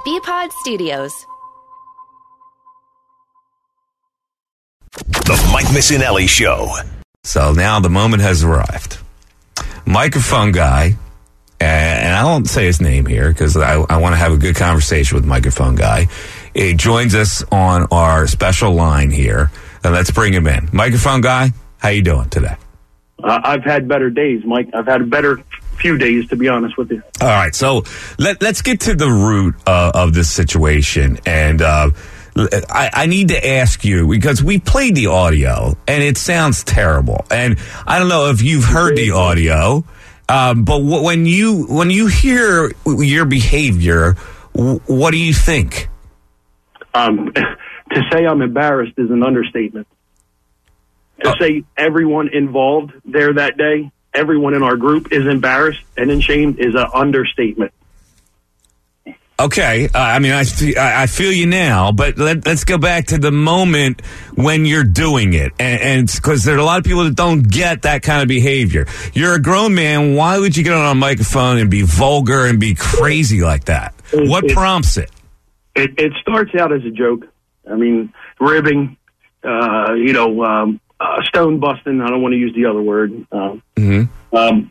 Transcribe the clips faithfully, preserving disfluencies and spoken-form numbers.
B-Pod Studios. The Mike Missinelli Show. So now the moment has arrived. Microphone guy, and I won't say his name here because I, I want to have a good conversation with Microphone guy. He joins us on our special line here, and let's bring him in. Microphone guy, how you doing today? Uh, I've had better days, Mike. I've had a better few days, to be honest with you. All right, so let, let's get to the root uh, of this situation, and uh, I, I need to ask you, because we played the audio, and it sounds terrible, and I don't know if you've heard the audio, um, but w- when you when you hear your behavior, w- what do you think? Um, to say I'm embarrassed is an understatement. To Oh. say everyone involved there that day, everyone in our group is embarrassed and ashamed is an understatement. Okay, uh, I mean, I, fe- I I feel you now, but let, let's go back to the moment when you're doing it, and because there are a lot of people that don't get that kind of behavior. You're a grown man. Why would you get on a microphone and be vulgar and be crazy like that? It, what it, prompts it? it? It starts out as a joke. I mean, ribbing, uh, you know, um, uh, stone busting. I don't want to use the other word. Um, Mm-hmm. um,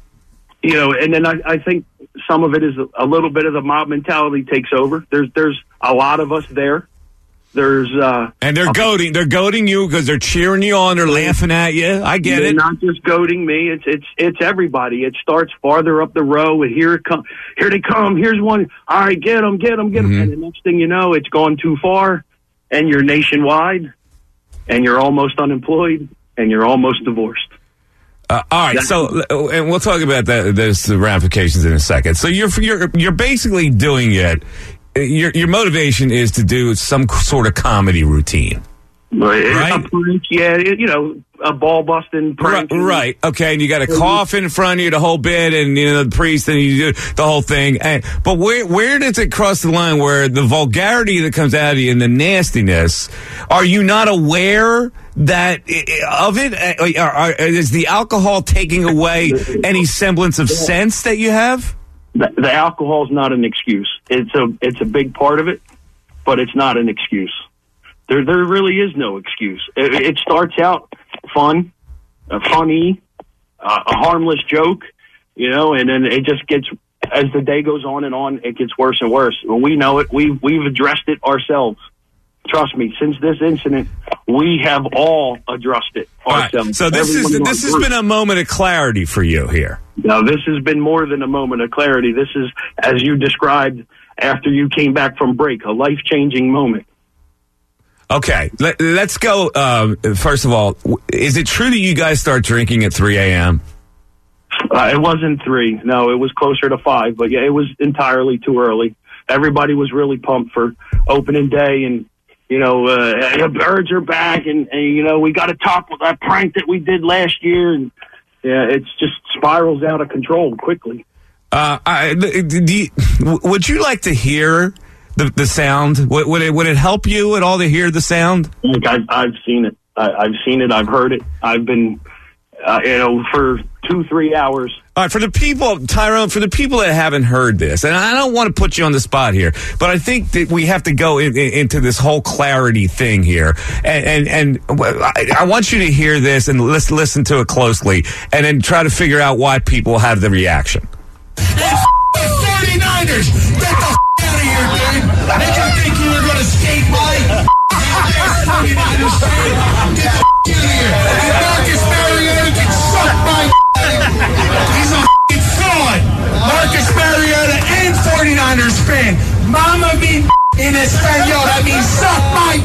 you know, and then I, I think some of it is a, a little bit of the mob mentality takes over. There's there's a lot of us there. There's uh, And they're goading. They're goading you because they're cheering you on. They're laughing at you. I get they're it. not just goading me. It's it's it's everybody. It starts farther up the row, and here it come. Here they come. Here's one. All right, get them, get them, get them. Mhm. And the next thing you know, it's gone too far, and you're nationwide, and you're almost unemployed, and you're almost divorced. Uh, all right, so and we'll talk about that. There's the ramifications in a second. So you're you're you're basically doing it. Your your motivation is to do some sort of comedy routine, right? A prank, yeah, you know, a ball busting prank. Right, right. Okay, and you got a coffin in front of you the whole bit, and you know the priest, and you do the whole thing. And, but where where does it cross the line where the vulgarity that comes out of you and the nastiness? Are you not aware that of it? Are, are, is the alcohol taking away any semblance of sense that you have? The, the alcohol's not an excuse. It's a it's a big part of it, but it's not an excuse. There there really is no excuse. It, it starts out fun, uh, funny, uh, a harmless joke, you know, and then it just gets, as the day goes on and on, it gets worse and worse. Well, we know it. We've we've addressed it ourselves. Trust me, since this incident, we have all addressed it ourselves. Right. So this Everyone is in our this has group. been a moment of clarity for you here. Now, this has been more than a moment of clarity. This is, as you described after you came back from break, a life-changing moment. Okay, Let, let's go. Um, first of all, is it true that you guys start drinking at three a.m.? Uh, it wasn't three. No, it was closer to five. But, yeah, it was entirely too early. Everybody was really pumped for opening day, and, you know, uh, the birds are back, and, and you know, we got to top with that prank that we did last year, and yeah, it's just spirals out of control quickly. Uh, I, do you, would you like to hear the the sound? Would, would it would it help you at all to hear the sound? Like I've I've seen it. I, I've seen it. I've heard it. I've been, uh, you know, for two three hours. All right, for the people, Tyrone, for the people that haven't heard this, and I don't want to put you on the spot here, but I think that we have to go in, in, into this whole clarity thing here, and and, and I, I want you to hear this and listen, listen to it closely, and then try to figure out why people have the reaction. forty-niners! Get the f*** out of here, dude! Did you think you were going to skate by? forty-niners fan! Get the f*** out of here! Marcus Mariota can suck my He's a f***ing fraud! Marcus Mariota and forty-niners fan! Mama me in Espanol, that means suck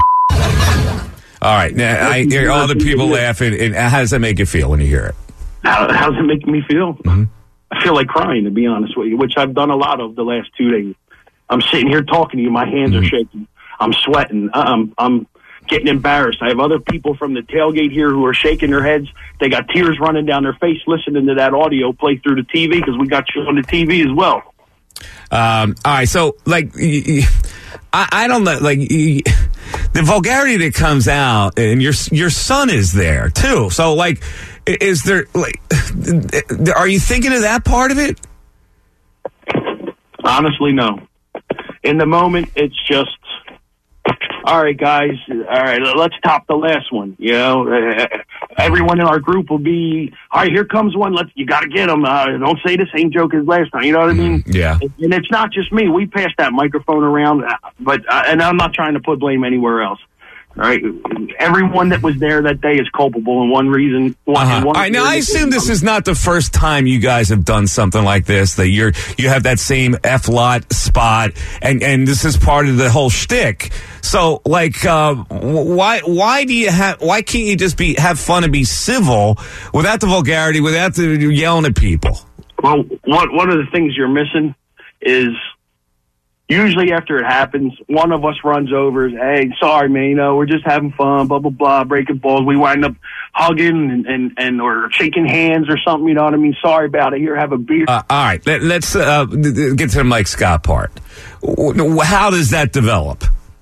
my All right, now I hear all the people laughing, and how does that make you feel when you hear it? How, how's it making me feel? Mm-hmm. I feel like crying, to be honest with you, which I've done a lot of the last two days. I'm sitting here talking to you. My hands Mm-hmm. are shaking. I'm sweating. I'm, I'm getting embarrassed. I have other people from the tailgate here who are shaking their heads. They got tears running down their face listening to that audio play through the T V because we got you on the T V as well. Um, all right, so like, I, I don't know, like the vulgarity that comes out, and your your son is there too. So like, is there like, are you thinking of that part of it? Honestly, no. in the moment, it's just, all right, guys, all right, let's top the last one. You know, uh, everyone in our group will be, all right, here comes one. Let's, you got to get them. Uh, don't say the same joke as last time. You know what I mean? Yeah. And it's not just me. We pass that microphone around, but uh, and I'm not trying to put blame anywhere else. All right, everyone that was there that day is culpable in one reason. One, Uh-huh. in one All right, now I assume this is not the first time you guys have done something like this. That you're you have that same F lot spot, and, and this is part of the whole shtick. So, like, uh, why why do you have why can't you just be have fun and be civil without the vulgarity, without the yelling at people? Well, one one of the things you're missing is, usually after it happens, one of us runs over, hey, sorry, man, you know, we're just having fun, blah, blah, blah, breaking balls. We wind up hugging and, and, and or shaking hands or something, you know what I mean? Sorry about it. Here, have a beer. Uh, all right, Let, let's uh, get to the Mike Scott part. How does that develop?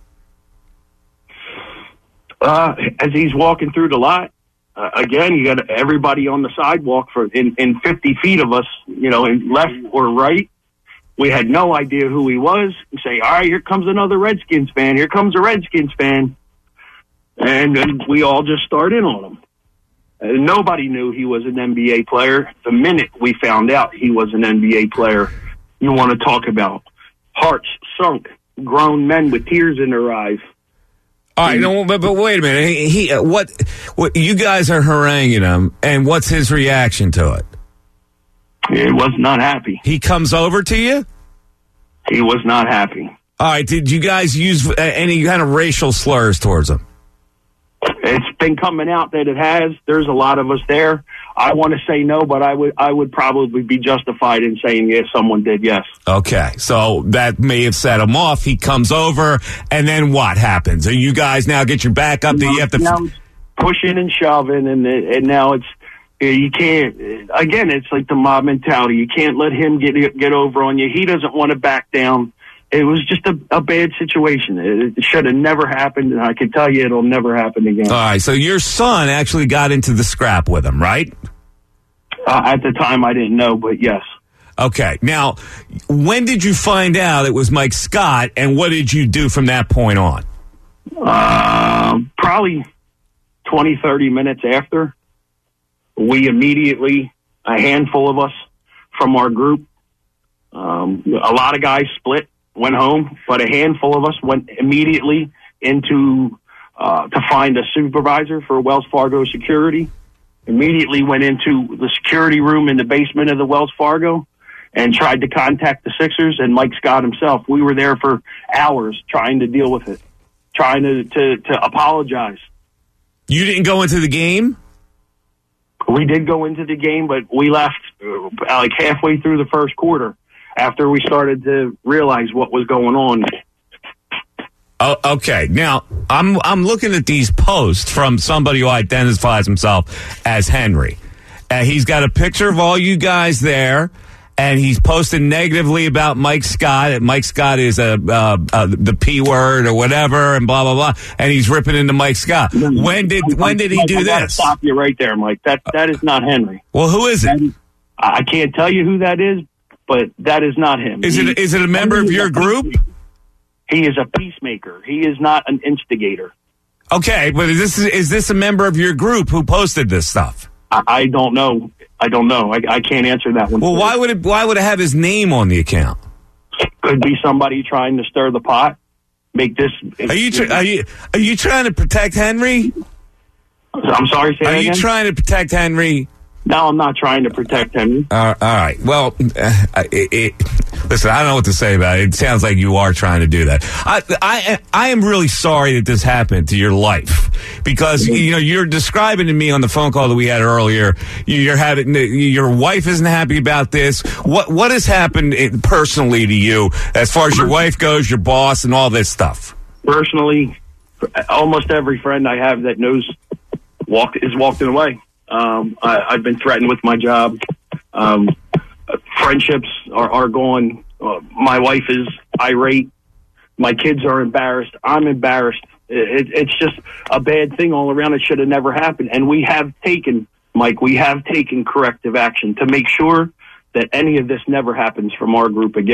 Uh, as he's walking through the lot, uh, again, you got everybody on the sidewalk for in, in fifty feet of us, you know, in left or right. We had no idea who he was. We say, all right, here comes another Redskins fan. Here comes a Redskins fan. And then we all just start in on him. And nobody knew he was an N B A player. The minute we found out he was an N B A player, you want to talk about hearts sunk, grown men with tears in their eyes. All right, no, but, but wait a minute. He, he uh, what, what? You guys are haranguing him, and what's his reaction to it? He was not happy. He comes over to you? He was not happy. All right, did you guys use uh, any kind of racial slurs towards him? It's been coming out that it has. There's a lot of us there. I want to say no, but I would I would probably be justified in saying yes, someone did, yes. Okay, so that may have set him off. He comes over, and then what happens? Are you guys now get your back up? Do you have to now it's pushing and shoving, and and now it's you can't. Again, it's like the mob mentality. You can't let him get get over on you. He doesn't want to back down. It was just a, a bad situation. It, it should have never happened, and I can tell you it'll never happen again. All right, so your son actually got into the scrap with him, right? Uh, at the time, I didn't know, but yes. Okay. Now, when did you find out it was Mike Scott, and what did you do from that point on? Uh, probably twenty, thirty minutes after. We immediately, a handful of us from our group, um, a lot of guys split, went home, but a handful of us went immediately into uh, to find a supervisor for Wells Fargo security. Immediately went into the security room in the basement of the Wells Fargo and tried to contact the Sixers and Mike Scott himself. We were there for hours trying to deal with it, trying to, to, to apologize. You didn't go into the game? We did go into the game, but we left uh, like halfway through the first quarter after we started to realize what was going on. Oh, okay. Now, I'm I'm looking at these posts from somebody who identifies himself as Henry. Uh, he's got a picture of all you guys there, and he's posted negatively about Mike Scott. And Mike Scott is a uh, uh, the P word or whatever, and blah blah blah. And he's ripping into Mike Scott. When did when did he do I gotta this? Stop you right there, Mike. That that is not Henry. Well, who is it? I can't tell you who that is, but that is not him. Is he, it is it a member of your group? He is a peacemaker. He is not an instigator. Okay, but is this is this a member of your group who posted this stuff? I, I don't know. I don't know. I, I can't answer that one. Well, why would it why would it have his name on the account? Could be somebody trying to stir the pot. Make this. Are you tr- are you are you trying to protect Henry? I'm sorry. Say Are that you again? trying to protect Henry? No, I'm not trying to protect him. Uh, all right. Well, uh, it, it, listen, I don't know what to say about it. It sounds like you are trying to do that. I, I, I am really sorry that this happened to your life because you know you're describing to me on the phone call that we had earlier. You're having your wife isn't happy about this. What what has happened personally to you as far as your wife goes, your boss, and all this stuff? Personally, almost every friend I have that knows walk is walking away. Um, I, I've been threatened with my job. Um, friendships are, are gone. Uh, my wife is irate. My kids are embarrassed. I'm embarrassed. It, it's just a bad thing all around. It should have never happened. And we have taken, Mike, we have taken corrective action to make sure that any of this never happens from our group again.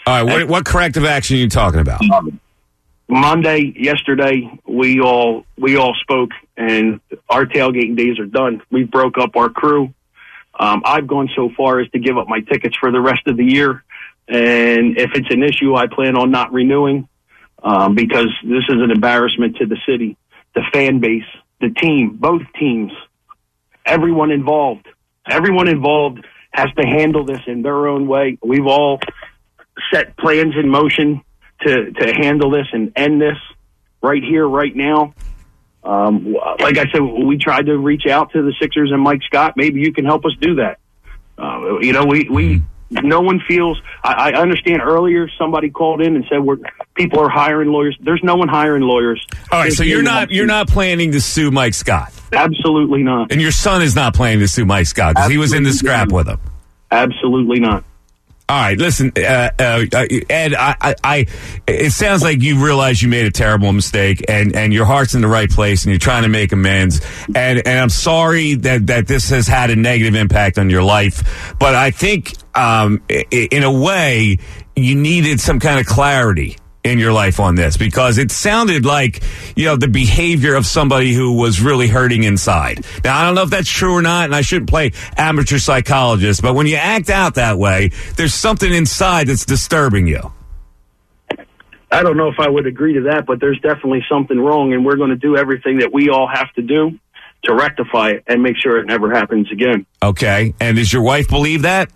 All right, what, what corrective action are you talking about? Um, Monday, yesterday, we all we all spoke, and our tailgating days are done. We broke up our crew. Um, I've gone so far as to give up my tickets for the rest of the year, and if it's an issue, I plan on not renewing um, because this is an embarrassment to the city, the fan base, the team, both teams, everyone involved. Everyone involved has to handle this in their own way. We've all set plans in motion to, to handle this and end this right here, right now. Um, like I said, we tried to reach out to the Sixers and Mike Scott. Maybe you can help us do that. Uh, you know, we, we no one feels. I, I understand earlier somebody called in and said we're people are hiring lawyers. There's no one hiring lawyers. All right, There's so you're no not you're not planning to sue Mike Scott, absolutely not, and your son is not planning to sue Mike Scott because he was in the scrap with him. Absolutely not. All right, listen, uh, uh, Ed. I, I, I, it sounds like you realize you made a terrible mistake, and, and your heart's in the right place, and you're trying to make amends. And and I'm sorry that, that this has had a negative impact on your life, but I think, um, in a way, you needed some kind of clarity in your life on this, because it sounded like, you know, the behavior of somebody who was really hurting inside. Now, I don't know if that's true or not, and I shouldn't play amateur psychologist, but when you act out that way, there's something inside that's disturbing you. I don't know if I would agree to that, but there's definitely something wrong, and we're going to do everything that we all have to do to rectify it and make sure it never happens again. Okay, and does your wife believe that?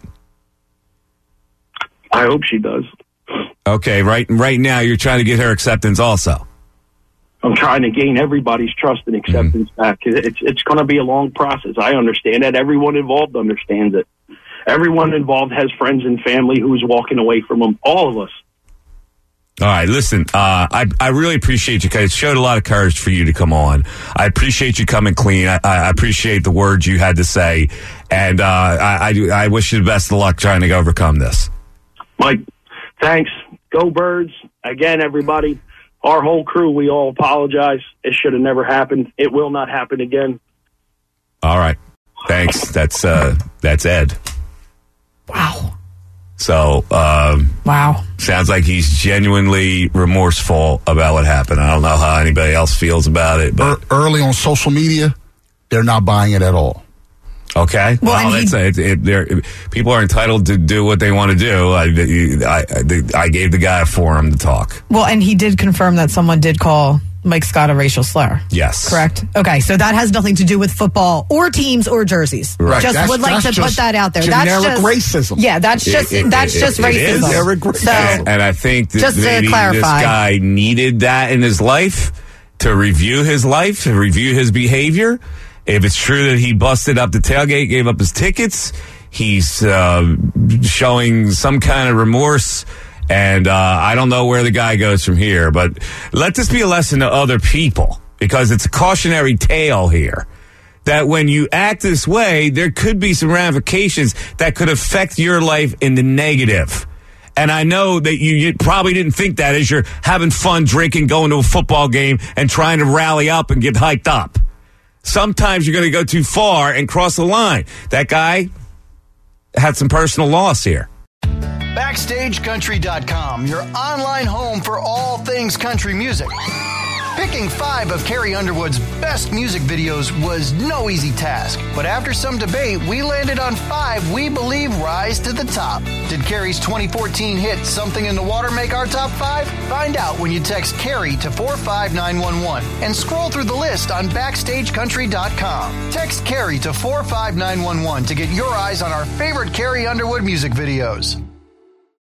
I hope she does. Okay, right right now you're trying to get her acceptance also. I'm trying to gain everybody's trust and acceptance mm-hmm. back. It's it's going to be a long process. I understand that. Everyone involved understands it. Everyone involved has friends and family who's walking away from them. All of us. All right, listen, uh, I I really appreciate you guys. It showed a lot of courage for you to come on. I appreciate you coming clean. I, I appreciate the words you had to say. And uh, I, I, I wish you the best of luck trying to overcome this. Mike, thanks. Go Birds. Again, everybody, our whole crew, we all apologize. It should have never happened. It will not happen again. All right. Thanks. That's uh, that's Ed. Wow. So, um, wow. Sounds like he's genuinely remorseful about what happened. I don't know how anybody else feels about it. But early on social media, they're not buying it at all. Okay. Well, well that's he, it, it, people are entitled to do what they want to do. I, I, I, I gave the guy a forum to talk. Well, and he did confirm that someone did call Mike Scott a racial slur. Yes. Correct? Okay, so that has nothing to do with football or teams or jerseys. Right. Just that's, would like to put that out there. Generic that's just racism. Yeah, that's just it, it, that's it, just it, racism. It is. Generic racism. So, and, and I think that just to maybe clarify, this guy needed that in his life to review his life, to review his behavior. If it's true that he busted up the tailgate, gave up his tickets, he's uh, showing some kind of remorse. And uh, I don't know where the guy goes from here, but let this be a lesson to other people, because it's a cautionary tale here that when you act this way, there could be some ramifications that could affect your life in the negative. And I know that you, you probably didn't think that as you're having fun drinking, going to a football game, and trying to rally up and get hyped up. Sometimes you're going to go too far and cross the line. That guy had some personal loss here. Backstage Country dot com, your online home for all things country music. Picking five of Carrie Underwood's best music videos was no easy task, but after some debate, we landed on five we believe rise to the top. Did Carrie's twenty fourteen hit Something in the Water make our top five? Find out when you text Carrie to four five nine one one and scroll through the list on Backstage Country dot com. Text Carrie to four five nine one one to get your eyes on our favorite Carrie Underwood music videos.